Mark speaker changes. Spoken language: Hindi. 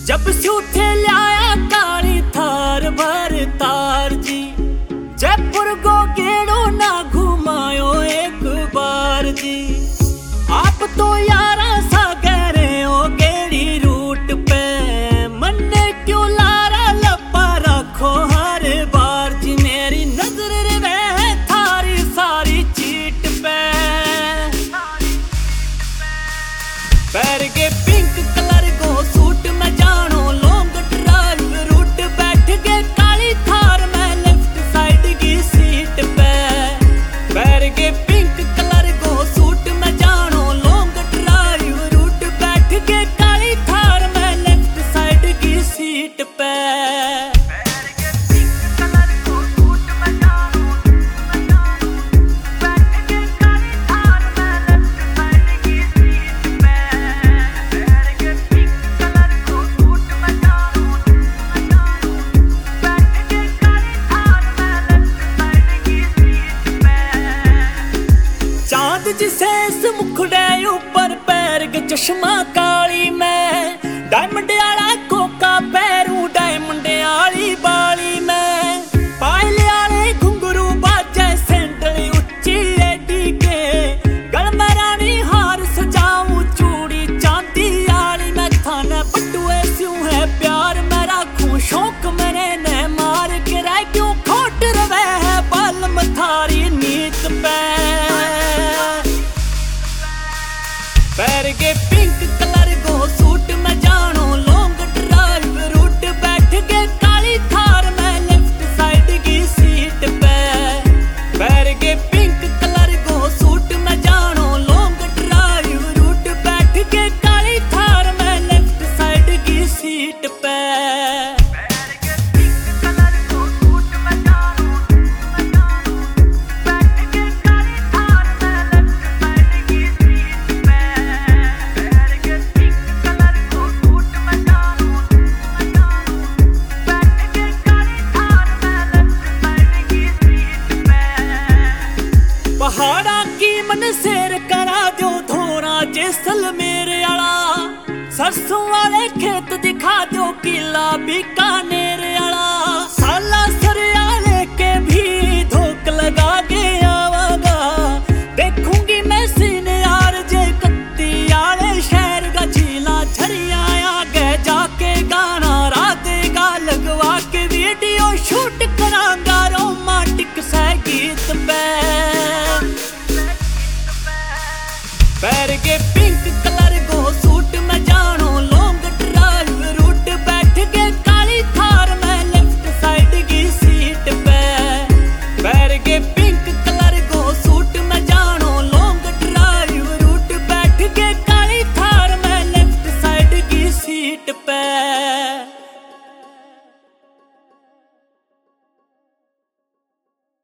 Speaker 1: जब से उठे लाया काली थार भर तार जी, जयपुर को गेड़ो ना घुमायो एक बार जी। आप तो यारा सा कह रहे हो गेड़ी रूट पे, मन्ने क्यों लारा लपा रखो हर बार जी। मेरी नजर रे थारी सारी चीट पे, पैर के पिंक कलर को सूट में जानो लॉन्ग ड्राइव रूट, बैठ के काली थार में लेफ्ट साइड की सीट पे। पैर के पिंक कलर को सूट में जानो लॉन्ग ड्राइव रूट, बैठ के काली थार में लेफ्ट साइड की सीट पे। जिसे इस मुखड़े ऊपर पैर के चश्मा काली में, डायमंड आला कोका पैरू डायमंड आली बाली में, पायल आले घुंघरू बाजे सैंडल उच्ची एडी के, गल में रानी हार सजाऊं चूड़ी चांदी आली में। थाने बटुए स्यों है प्यार में राखूं शौक मेरे ने मार के, रह क्यों खोट रवे है बालम थारी नीत पे। पैर के पिंक कलर को सूट में जानो लॉन्ग ड्राइव रूट, बैठ के काली थार में लेफ्ट साइड की सीट पे। पैर के पिंक कलर को सूट में जानो लॉन्ग ड्राइव रूट, बैठ के काली थार में लेफ्ट साइड की सीट पे। पहाड़ा की मन शेर करा दो धोरा जैसलमेर आला, सरसों वाले खेत दिखा दो किला बीकानेर